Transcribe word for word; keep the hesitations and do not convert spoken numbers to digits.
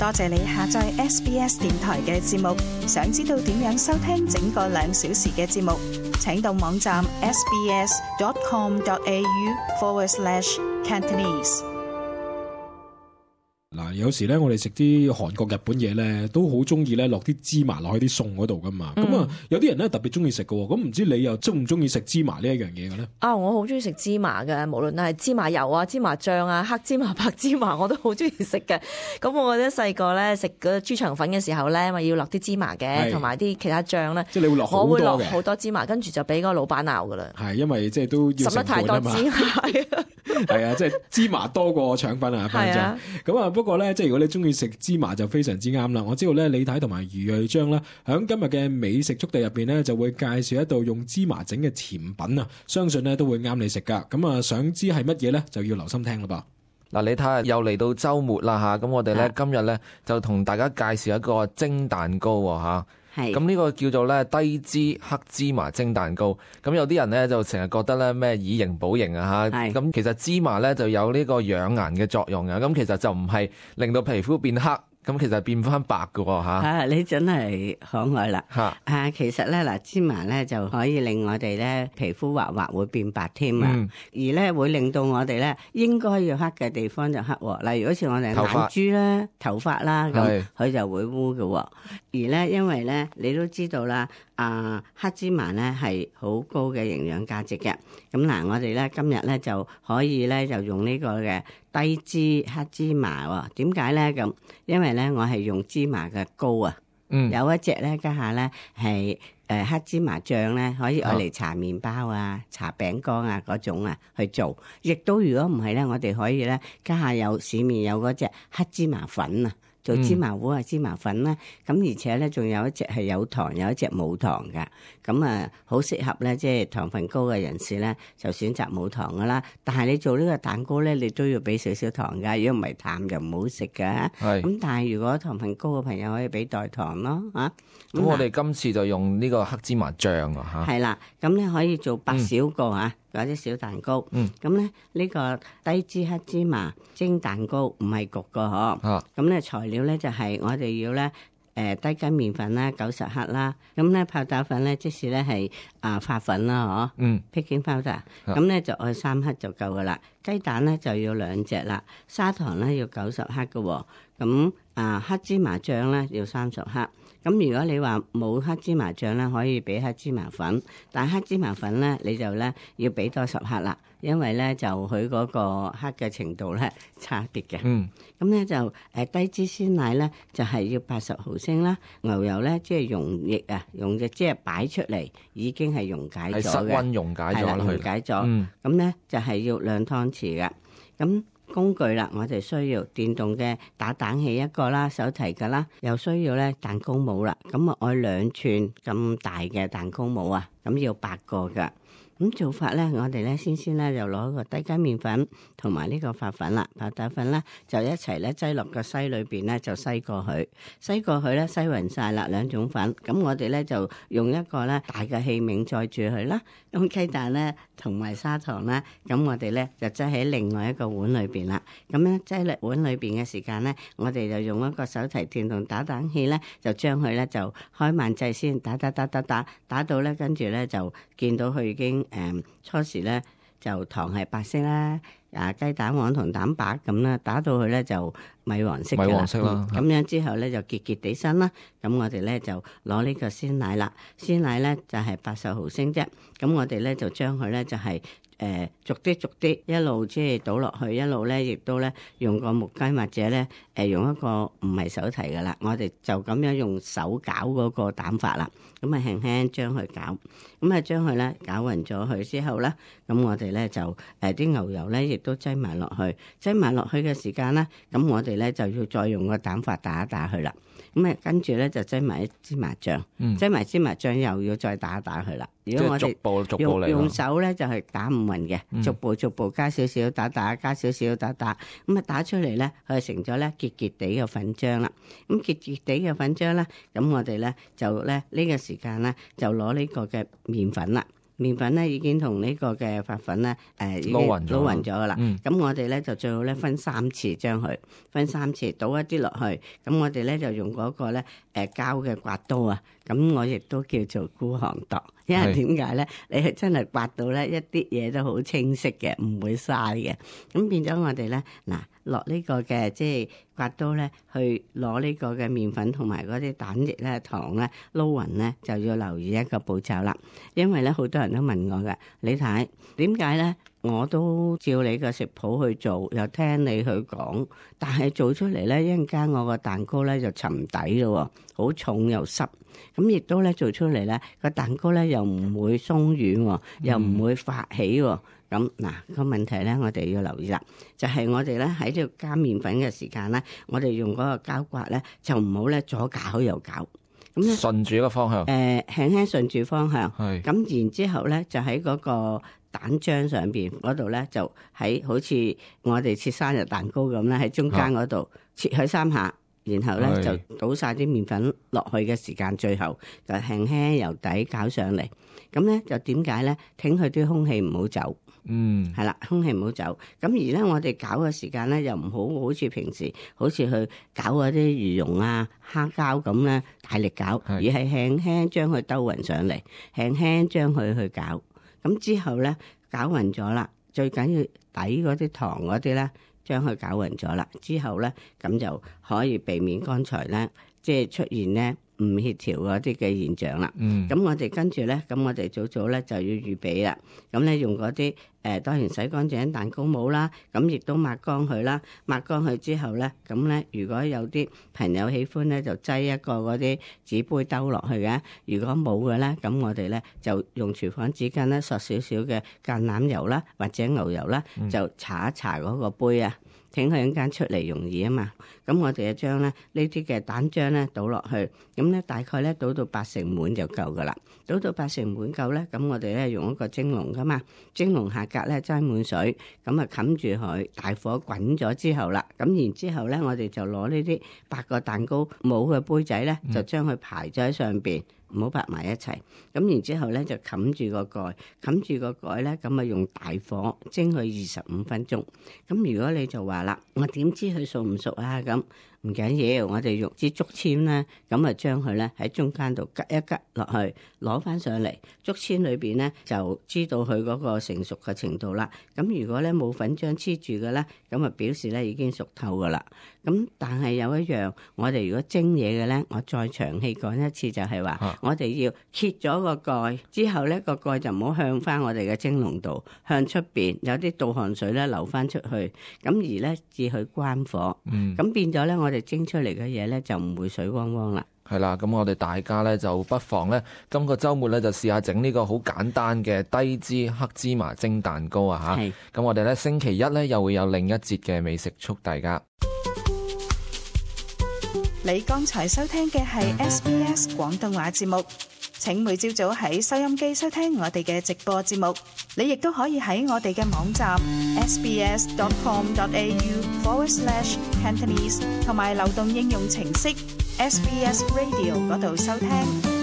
多謝你下載 S B S 電台嘅節目。想知道點樣收聽整個兩小時嘅節目，請到網站 sbs.com.au forward slash Cantonese。 嗱，有時咧，我哋食啲韓國、日本嘢咧，都好中意咧落啲芝麻落去啲餸嗰度噶嘛。咁啊、嗯，有啲人咧特別中意食嘅喎。咁唔知你又中唔中意食芝麻呢一樣嘢嘅咧？ 啊，我好中意食芝麻嘅，無論係芝麻油啊、芝麻醬啊、黑芝麻、白芝麻，我都好中意食嘅。咁我覺得細個咧食嗰豬腸粉嘅時候咧，咪要落啲芝麻嘅，同埋啲其他醬咧。即係你會落好多嘅。我會落好多芝麻，跟住就俾嗰個老闆鬧噶啦。係，因為即係都要成本啊嘛。使得太多芝麻。係啊，即係芝麻多過腸粉啊，反正。咁啊，不過咧，即係如果你中意食芝麻就非常之啱啦。我知道咧，李太同埋余瑞章啦，響今日嘅美食速遞入邊咧，就會介紹一道用芝麻整嘅甜品啊，相信咧都會啱你食噶。咁啊，想知係乜嘢咧，就要留心聽啦噃。 嗱，你睇下又嚟到週末啦嚇，咁我哋咧、啊、今日咧就同大家介紹一個蒸蛋糕喎嚇。係，咁呢個叫做咧低脂黑芝麻蒸蛋糕。咁有啲人咧就成日覺得咧咩以形補形啊嚇，咁其實芝麻咧就有呢個養顏嘅作用啊。咁其實就唔係令到皮膚變黑。咁其實變翻白㗎喎嚇， 啊你真係可愛啦嚇！啊其實咧嗱，芝麻咧就可以令我哋咧皮膚滑滑會變白添啊，嗯、而咧會令到我哋咧應該要黑嘅地方就黑喎。例如好似我哋眼珠啦、頭髮啦咁，佢就會污嘅喎。而咧因為咧你都知道啦，啊黑芝麻咧係好高嘅營養價值嘅。咁嗱，我哋咧今日咧就可以咧就用呢個嘅低脂黑芝麻喎。點解咧咁？因為咧我係用芝麻嘅糕啊，嗯、有一隻咧家下咧係誒黑芝麻醬咧，可以愛嚟搽麵包啊、搽餅乾啊嗰種啊去做。亦都如果唔係咧，我哋可以咧家下有市面有嗰隻黑芝麻粉啊。做芝麻糊啊、芝麻粉啦，咁而且咧仲有一隻係有糖，有一隻冇糖㗎，咁啊好適合咧，即係糖分高嘅人士咧就選擇冇糖噶啦。但係你做呢個蛋糕咧，你都要俾少少糖㗎，如果唔係淡就唔好食㗎。咁但係如果糖分高嘅朋友可以俾代糖咯嚇。咁我哋今次就用呢個黑芝麻醬啊嚇。係啦， 咁咧可以做八小個嚇。嗯或者小蛋糕，咁咧呢個低脂黑芝麻蒸蛋糕唔係焗個嗬，咁咧、啊、材料咧就係我哋要咧誒、呃、低筋麵粉啦九十克啦，咁咧泡打粉咧即使咧係啊發粉啦嗬，baking powder，咁咧就愛三克就夠噶啦，雞蛋咧就要兩隻啦，砂糖咧要九十克嘅喎，咁啊黑芝麻醬咧要三十克。咁如果你話冇黑芝麻醬咧，可以俾黑芝麻粉，但係黑芝麻粉咧你就咧要俾多十克啦，因為咧就佢嗰個黑嘅程度咧差啲嘅。嗯，咁咧就誒低脂鮮奶咧就係要八十毫升啦，牛油咧即係溶液啊，溶液即係擺出嚟已經係溶解咗嘅，係室溫溶解咗啦，溶解咗。嗯，咁咧就係要兩湯匙嘅，咁。工具啦，我哋需要電動嘅打蛋器一個啦，手提㗎啦，又需要咧蛋糕模啦，咁啊愛兩寸咁大嘅蛋糕模啊，咁要八個㗎。咁做法咧，我哋咧先先咧就攞個低筋麵粉同埋呢個發粉啦、泡打粉啦，就一齊咧擠落個篩裏邊咧，就篩過去，篩過去咧篩勻晒啦兩種粉。咁我哋咧就用一個咧大嘅器皿載住佢啦。咁雞蛋咧同埋砂糖啦，咁我哋咧就擠喺另外一個碗裏邊啦。咁咧擠落碗裏邊嘅時間咧，我哋就用一個手提電動打蛋器咧，就將佢咧就開慢掣先打打打打打打到咧，跟住咧就見到佢已經。誒、嗯、初時咧就糖係白色啦，啊雞蛋黃同蛋白咁啦，打到佢咧就米黃色嘅啦。米黃色啦。咁、嗯、樣之後咧就結結地身啦。咁我哋咧就攞呢個鮮奶啦，鮮奶咧就係八十毫升啫。咁我哋咧就將佢咧就係、是。誒、呃、逐啲逐啲一路即係倒落去，一路咧亦都咧用個木雞或者咧誒、呃、用一個唔係手提嘅啦，我哋就咁樣用手攪嗰個蛋法啦，咁啊輕輕將佢攪，咁啊將佢咧攪勻咗佢之後咧，咁我哋咧就誒啲、呃、牛油咧亦都擠埋落去，擠埋落去嘅時間咧，咁我哋咧就要再用個蛋法打一打佢啦。咁啊，跟住咧就擠埋芝麻醬，嗯、擠埋芝麻醬又要再打一打佢啦。如果我哋逐步逐步嚟， 用手咧就係、是、打唔勻嘅，嗯、逐步逐步加少少打打，加少少打打，咁啊打出嚟咧，佢成咗咧結結地嘅粉漿啦。咁結結地嘅粉漿咧，咁我哋咧就咧呢、這個時間咧就攞呢個嘅麵粉啦。 麵粉咧已經同呢個嘅發粉咧誒已經撈勻咗撈勻咗噶啦。咁、 嗯、 我哋咧就最好咧分三次將佢分三次倒一啲落去。咁我哋咧就用嗰個咧誒膠嘅刮刀啊。咁我亦都叫做孤寒度，因為點解咧？你係真係刮到咧一啲嘢都好清晰嘅，唔會嘥嘅。咁變咗我哋咧嗱落呢個嘅即係刮刀咧，去攞呢個嘅麵粉同埋嗰啲蛋液咧、糖咧撈勻咧，就要留意一個步驟啦。因為咧好多人都問我嘅，你睇點解咧？我都照你個食譜去做，又聽你去講，但係做出嚟咧一陣間我個蛋糕咧就沉底咯，好重又濕。咁亦都咧做出嚟咧個蛋糕咧又唔會鬆軟，又唔會發起。咁嗱個問題咧，我哋要留意啦，就係、是、我哋咧喺呢度加麵粉嘅時間咧，我哋用嗰個膠刮咧就唔好咧左攪右攪。咁咧順住一個方向， 誒輕輕順住方向。 係咁然之後咧就喺嗰個蛋漿上邊嗰度咧，就喺好似我哋切生日蛋糕咁咧，喺中間嗰度切佢三下，然後咧就倒晒啲麵粉落去嘅時間，最後就輕輕由底攪上嚟。咁咧就點解咧？挺佢啲空氣唔好走。 嗯， 係啦，空氣唔好走。咁而咧，我哋攪嘅時間咧，又唔好好似平時好似去攪嗰啲魚蓉啊、蝦膠咁咧，大力攪，而係輕輕將佢兜勻上嚟，輕輕將佢去攪。咁之後咧，攪勻咗啦，最緊要底嗰啲糖嗰啲咧，將佢攪勻咗啦。之後咧，咁就可以避免剛才咧，即係出現咧唔協調嗰啲嘅現象啦。 嗯， 咁我哋跟住咧，咁我哋早早咧就要預備啦。咁咧用嗰啲誒，當然洗乾淨蛋糕模啦，咁亦都抹乾佢啦。抹乾佢之後咧，咁咧如果有啲朋友喜歡咧，就擠一個嗰啲紙杯兜落去嘅。如果冇嘅咧，咁我哋咧就用廚房紙巾咧，索少少嘅橄欖油啦，或者牛油啦，就搽一搽嗰個杯啊。請佢一間出嚟容易啊嘛，咁我哋就將咧呢啲嘅蛋漿咧倒落去，咁咧大概咧倒到八成滿就夠噶啦。倒到八成滿夠咧，咁我哋咧用一個蒸籠噶嘛，蒸籠下格咧擠滿水，咁啊冚住佢，大火滾咗之後啦，咁然之後咧我哋就攞呢啲八個蛋糕模嘅杯仔咧，就將佢排咗喺上邊。唔好拍埋一齊，咁然之後咧就冚住個蓋，冚住個蓋咧，咁啊用大火蒸佢二十五分鐘。咁如果你就話啦，我點知佢熟唔熟啊？咁唔緊要，我哋用支竹籤咧，咁啊將佢咧喺中間度吉一吉落去，攞翻上嚟，竹籤裏邊咧就知道佢嗰個成熟嘅程度啦。咁如果咧冇粉漿黐住嘅咧，咁啊表示咧已經熟透噶啦。咁但係有一樣，我哋如果蒸嘢嘅咧，我再詳細講一次就係話，啊、我哋要揭咗個蓋之後咧，個蓋就唔好向翻我哋嘅蒸籠度，向出邊有啲倒汗水咧流翻出去，咁而咧至去關火，咁、嗯、變咗咧我哋蒸出嚟嘅嘢咧就唔會水汪汪啦。 係啦，咁我哋大家咧就不妨咧今個週末咧就試下整呢個好簡單嘅低脂黑芝麻蒸蛋糕啊嚇！咁我哋咧星期一咧又會有另一節嘅美食速遞㗎。 你剛才收聽嘅係 S B S 廣東話節目，請每朝早喺收音機收聽我哋嘅直播節目。你亦都可以喺我哋嘅網站 sbs.com.au forward slash Cantonese 同埋流動應用程式 S B S Radio 嗰度收聽。